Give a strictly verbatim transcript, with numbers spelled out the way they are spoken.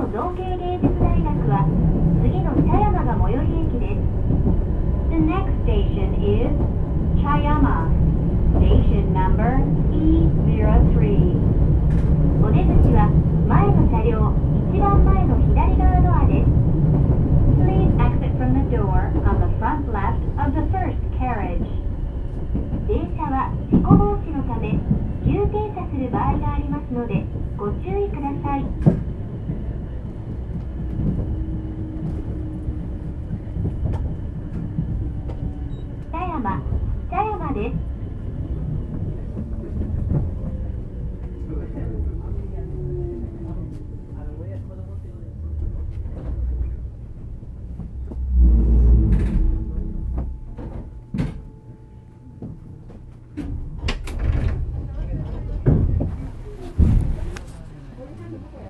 の造形芸術大学は次の茶山が最寄り駅です。The next station is Chayama. Station number イーゼロさん。お出口は前の車両一番前の左側ドアです。Please exit from the door on the front left of the first carriage. 電車は事故防止のため急停車する場合がありますのでご注意ください。